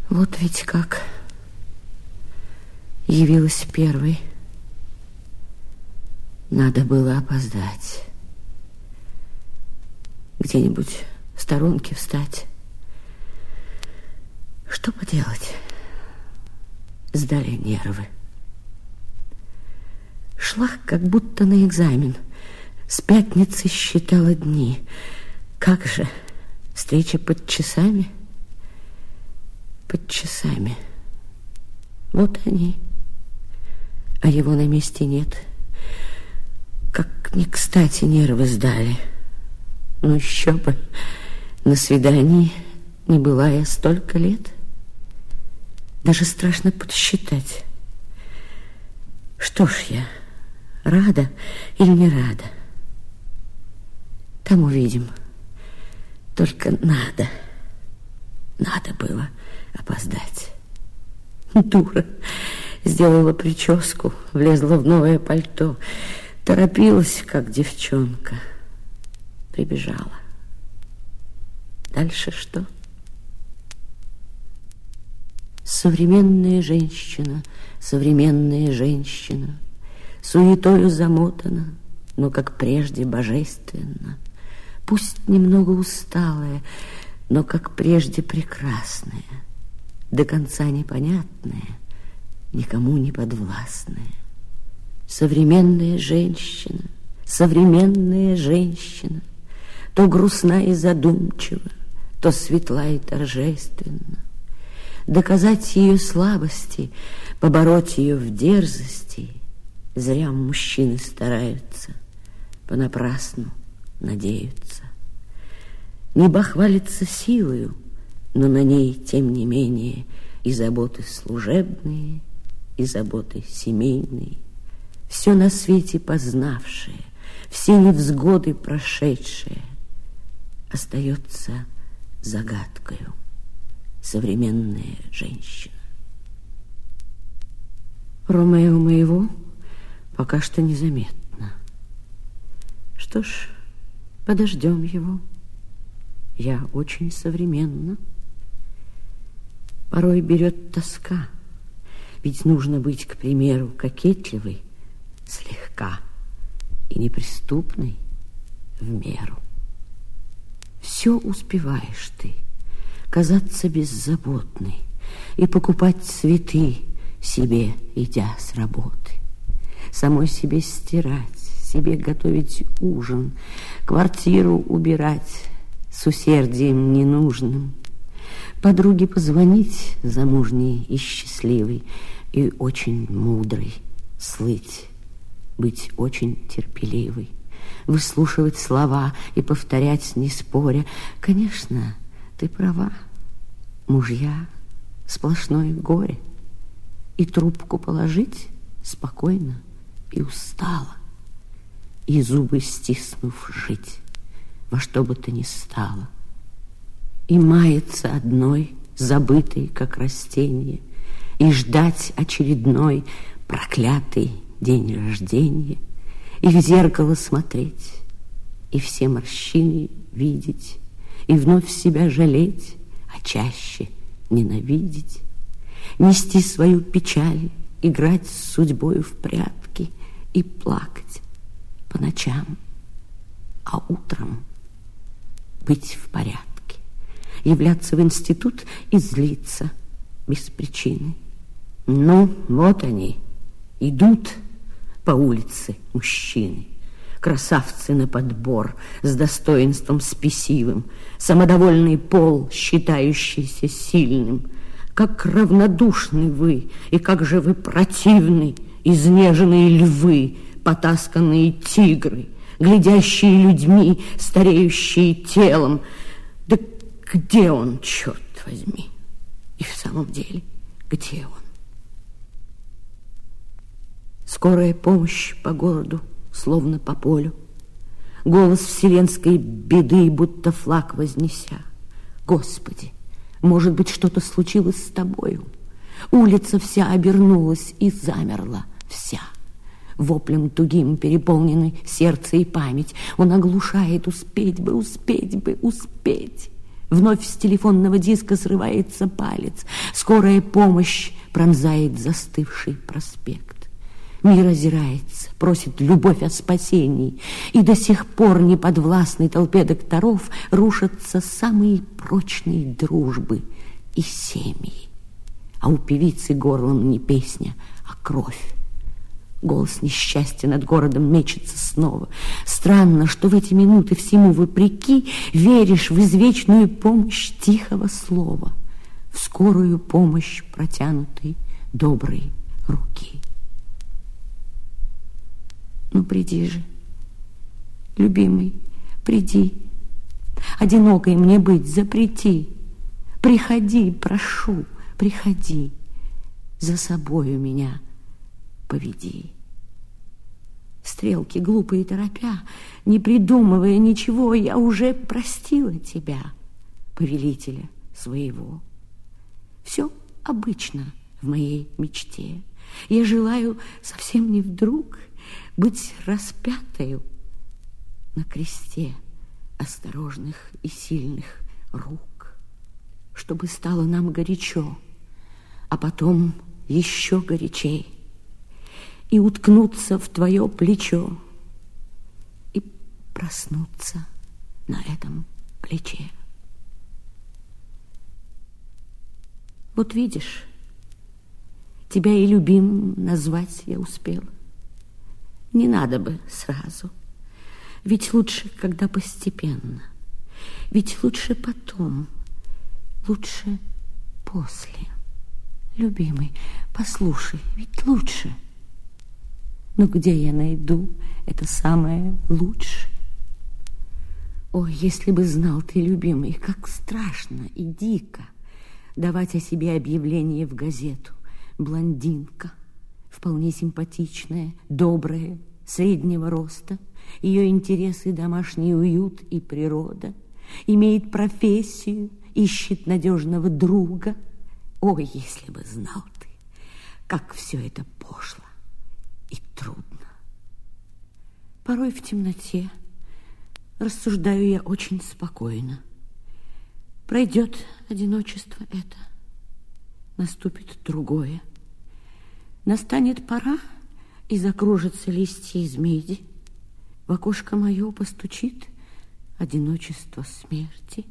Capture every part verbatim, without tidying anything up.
Вот ведь как явилась первой. Надо было опоздать. Где-нибудь в сторонке встать. Что поделать? Сдали нервы. Шла как будто на экзамен. С пятницы считала дни. Как же? Встреча под часами? Под часами. Вот они. А его на месте нет. Как не кстати нервы сдали. Ну еще бы. На свидании не была я столько лет. Даже страшно подсчитать. Что ж я, рада или не рада? Там увидим. Только надо, надо было опоздать. Дура. Сделала прическу, влезла в новое пальто. Торопилась, как девчонка. Прибежала. Дальше что? Современная женщина, современная женщина, суетою замотана, но, как прежде, божественно. Пусть немного усталая, но, как прежде, прекрасная, до конца непонятная, никому не подвластная. Современная женщина, современная женщина, то грустна и задумчива, то светла и торжественна. Доказать ее слабости, побороть ее в дерзости, зря мужчины стараются, понапрасну надеются. Небо хвалится силою, но на ней, тем не менее, и заботы служебные, и заботы семейные, все на свете познавшее, все невзгоды прошедшее, остается загадкою современная женщина. Ромео моего пока что незаметно. Что ж, подождем его. Я очень современна. Порой берет тоска, ведь нужно быть, к примеру, кокетливой слегка и неприступной в меру. Все успеваешь ты, казаться беззаботной и покупать цветы себе, идя с работы, самой себе стирать, себе готовить ужин, квартиру убирать с усердием ненужным, подруге позвонить замужней и счастливой и очень мудрой, слыть, быть очень терпеливой, выслушивать слова и повторять, не споря. Конечно, ты права, мужья сплошное горе, и трубку положить спокойно и устало, и зубы стиснув жить во что бы то ни стало, и маяться одной, забытой, как растение, и ждать очередной проклятый день рождения, и в зеркало смотреть, и все морщины видеть, и вновь себя жалеть, а чаще ненавидеть, нести свою печаль, играть с судьбою в прятки и плакать по ночам, а утром быть в порядке, являться в институт и злиться без причины. Ну, вот они, идут по улице мужчины, красавцы на подбор, с достоинством спесивым, самодовольный пол, считающийся сильным. Как равнодушны вы, и как же вы противны, изнеженные львы, потасканные тигры, глядящие людьми, стареющие телом. Да где он, черт возьми? И в самом деле, где он? Скорая помощь по городу, словно по полю, голос вселенской беды, будто флаг вознеся. Господи, может быть, что-то случилось с тобою? Улица вся обернулась и замерла вся. Воплем тугим переполнены сердце и память. Он оглушает: успеть бы, успеть бы, успеть. Вновь с телефонного диска срывается палец. Скорая помощь пронзает застывший проспект. Мир озирается, просит любовь о спасении, и до сих пор неподвластной толпе докторов рушатся самые прочные дружбы и семьи. А у певицы горлом не песня, а кровь. Голос несчастья над городом мечется снова. Странно, что в эти минуты всему вопреки веришь в извечную помощь тихого слова, в скорую помощь протянутой доброй руки. Ну, приди же, любимый, приди. Одинокой мне быть запрети. Приходи, прошу, приходи. За собою меня поведи. Стрелки глупые торопя, не придумывая ничего, я уже простила тебя, повелителя своего. Все обычно в моей мечте. Я желаю совсем не вдруг быть распятою на кресте осторожных и сильных рук, чтобы стало нам горячо, а потом еще горячей, и уткнуться в твое плечо, и проснуться на этом плече. Вот видишь, тебя и любимым назвать я успела. Не надо бы сразу, ведь лучше, когда постепенно, ведь лучше потом, лучше после. Любимый, послушай, ведь лучше. Но где я найду это самое лучшее? Ой, если бы знал ты, любимый, как страшно и дико давать о себе объявление в газету. Блондинка, вполне симпатичная, добрая, среднего роста, ее интересы домашний уют и природа, имеет профессию, ищет надежного друга. Ой, если бы знал ты, как все это пошло и трудно. Порой в темноте рассуждаю я очень спокойно. Пройдет одиночество это, наступит другое. Настанет пора, и закружатся листья из меди. В окошко мое постучит одиночество смерти.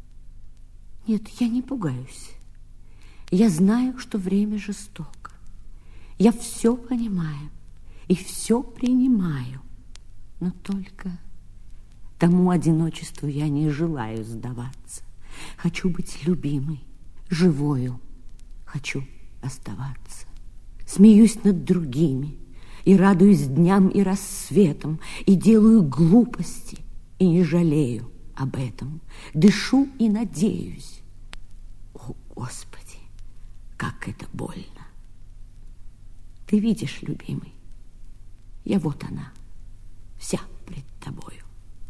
Нет, я не пугаюсь. Я знаю, что время жестоко. Я все понимаю и все принимаю. Но только тому одиночеству я не желаю сдаваться. Хочу быть любимой, живою. Хочу оставаться. Смеюсь над другими и радуюсь дням и рассветам, и делаю глупости, и не жалею об этом. Дышу и надеюсь. О, Господи, как это больно! Ты видишь, любимый, я вот она, вся пред тобою.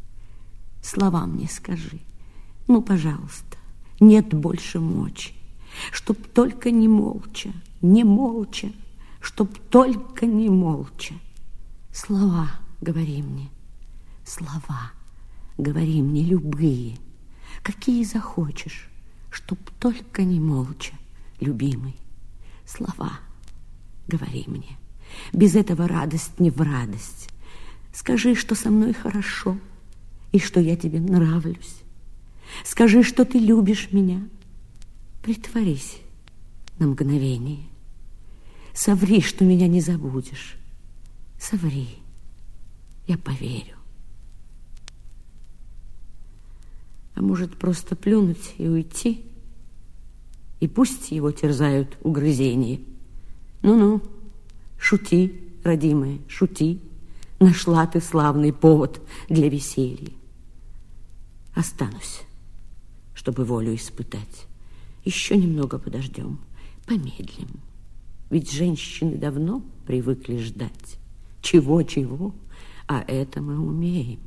Слова мне скажи, ну, пожалуйста, нет больше мочи, чтоб только не молча, не молча, чтоб только не молча. Слова говори мне, слова говори мне любые, какие захочешь, чтоб только не молча, любимый. Слова говори мне, без этого радость не в радость. Скажи, что со мной хорошо и что я тебе нравлюсь. Скажи, что ты любишь меня. Притворись на мгновение. Соври, что меня не забудешь. Соври, я поверю. А может, просто плюнуть и уйти? И пусть его терзают угрызения. Ну-ну, шути, родимая, шути. Нашла ты славный повод для веселья. Останусь, чтобы волю испытать. Еще немного подождем, помедлим. Ведь женщины давно привыкли ждать. Чего-чего, а это мы умеем.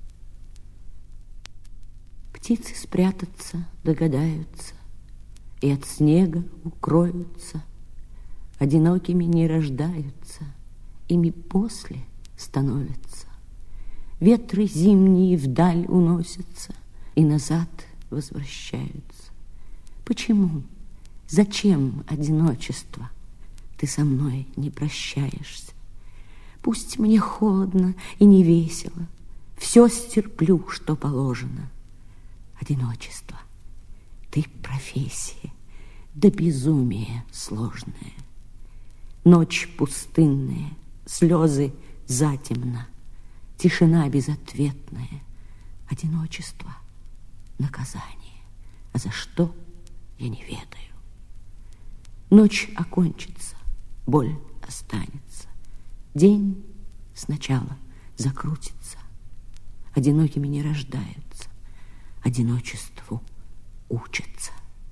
Птицы спрятаться догадаются и от снега укроются. Одинокими не рождаются, ими после становятся. Ветры зимние вдаль уносятся и назад возвращаются. Почему, зачем одиночество? Ты со мной не прощаешься. Пусть мне холодно и не весело, все стерплю, что положено. Одиночество, ты профессия, да безумие сложное. Ночь пустынная, слезы затемно, тишина безответная, одиночество, наказание. А за что, я не ведаю. Ночь окончится, боль останется. День сначала закрутится. Одинокими не рождаются, одиночеству учатся.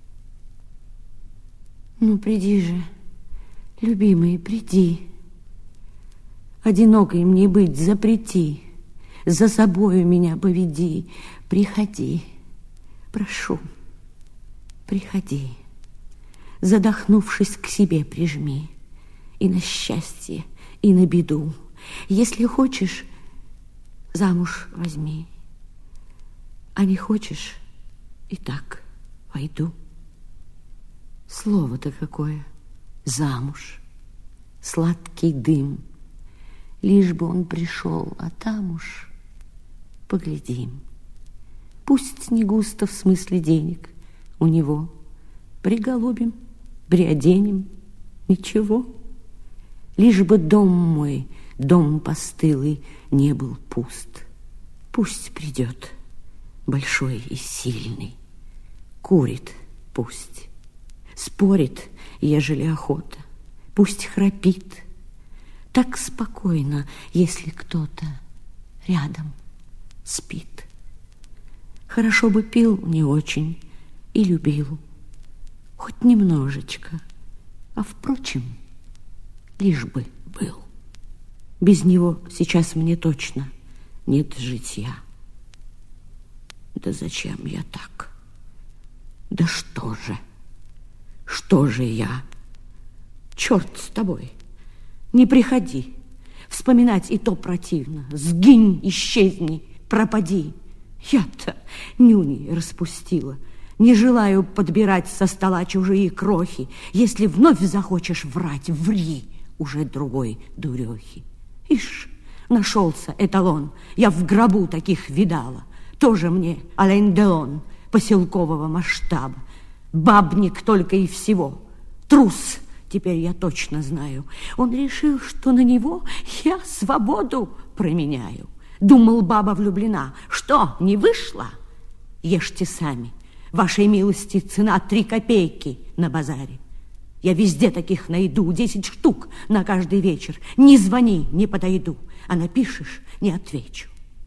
Ну, приди же, любимый, приди. Одинокой мне быть запрети, за собою меня поведи. Приходи, прошу, приходи. Задохнувшись, к себе прижми. И на счастье, и на беду. Если хочешь, замуж возьми. А не хочешь, и так войду. Слово-то какое, замуж, сладкий дым. Лишь бы он пришел, а там уж поглядим. Пусть не густо в смысле денег у него. Приголубим, приоденем, ничего. Лишь бы дом мой, дом постылый, не был пуст. Пусть придет, большой и сильный, курит пусть, спорит, ежели охота, пусть храпит. Так спокойно, если кто-то рядом спит. Хорошо бы пил не очень и любил, хоть немножечко, а, впрочем, лишь бы был. Без него сейчас мне точно нет житья. Да зачем я так? Да что же? Что же я? Черт с тобой! Не приходи. Вспоминать и то противно. Сгинь, исчезни, пропади. Я-то нюни распустила. Не желаю подбирать со стола чужие крохи. Если вновь захочешь врать, ври уже другой дурехи. Ишь, нашелся эталон. Я в гробу таких видала. Тоже мне Ален Делон поселкового масштаба. Бабник только и всего. Трус, теперь я точно знаю. Он решил, что на него я свободу променяю. Думал, баба влюблена. Что, не вышло? Ешьте сами. Вашей милости цена три копейки на базаре. Я везде таких найду, десять штук на каждый вечер. Не звони, не подойду, а напишешь, не отвечу.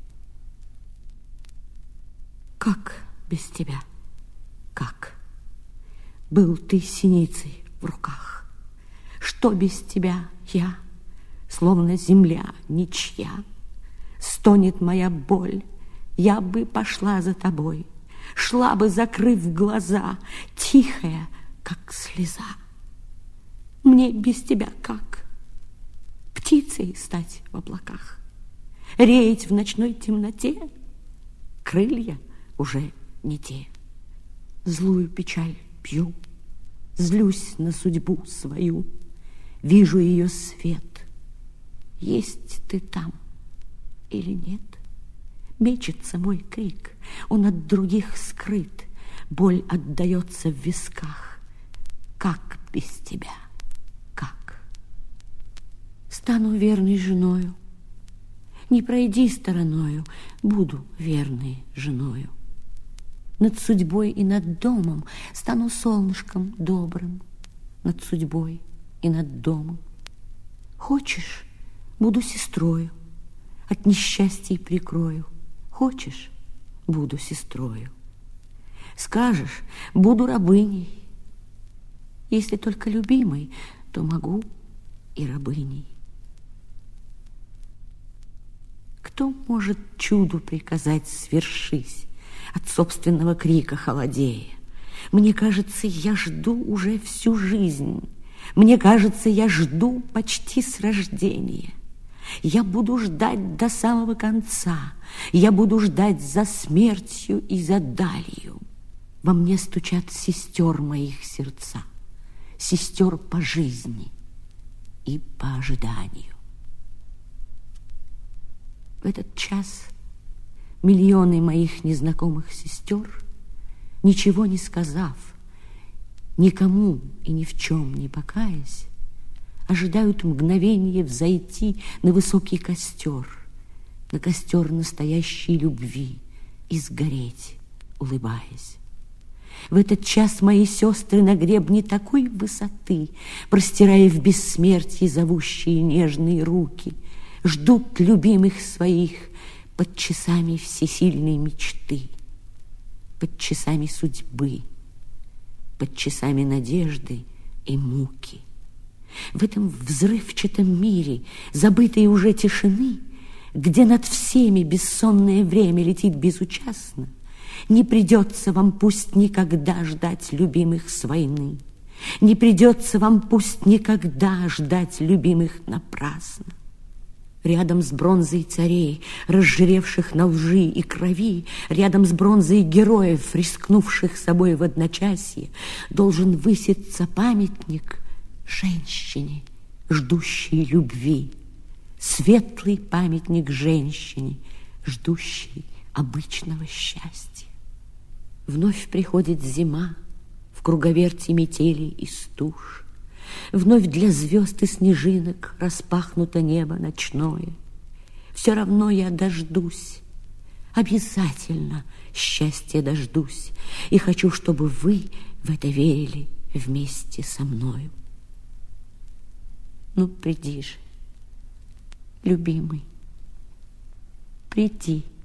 Как без тебя? Как? Был ты синицей в руках. Что без тебя я, словно земля ничья? Стонет моя боль, я бы пошла за тобой, шла бы, закрыв глаза, тихая, как слеза. Мне без тебя как? Птицей стать в облаках, реять в ночной темноте? Крылья уже не те. Злую печаль пью, злюсь на судьбу свою, вижу ее свет. Есть ты там или нет? Мечется мой крик, он от других скрыт, боль отдается в висках. Как без тебя? Как? Стану верной женою, не пройди стороною, буду верной женою. Над судьбой и над домом стану солнышком добрым, над судьбой и над домом. Хочешь, буду сестрою, от несчастий прикрою. Хочешь, буду сестрою. Скажешь, буду рабыней. Если только любимой, то могу и рабыней. Кто может чуду приказать свершись, от собственного крика холодея? Мне кажется, я жду уже всю жизнь. Мне кажется, я жду почти с рождения. Я буду ждать до самого конца. Я буду ждать за смертью и за далью. Во мне стучат сестер моих сердца, сестер по жизни и по ожиданию. В этот час миллионы моих незнакомых сестер, ничего не сказав, никому и ни в чем не покаясь, ожидают мгновения взойти на высокий костер, на костер настоящей любви и сгореть, улыбаясь. В этот час мои сестры на гребне такой высоты, простирая в бессмертие зовущие нежные руки, ждут любимых своих под часами всесильной мечты, под часами судьбы, под часами надежды и муки. В этом взрывчатом мире забытой уже тишины, где над всеми бессонное время летит безучастно, не придется вам пусть никогда ждать любимых с войны, не придется вам пусть никогда ждать любимых напрасно. Рядом с бронзой царей, разжиревших на лжи и крови, рядом с бронзой героев, рискнувших собой в одночасье, должен выситься памятник женщине, ждущей любви, светлый памятник женщине, ждущей обычного счастья. Вновь приходит зима в круговерти метели и стуж. Вновь для звезд и снежинок распахнуто небо ночное. Все равно я дождусь, обязательно счастья дождусь, и хочу, чтобы вы в это верили вместе со мною. Ну, приди же, любимый, приди.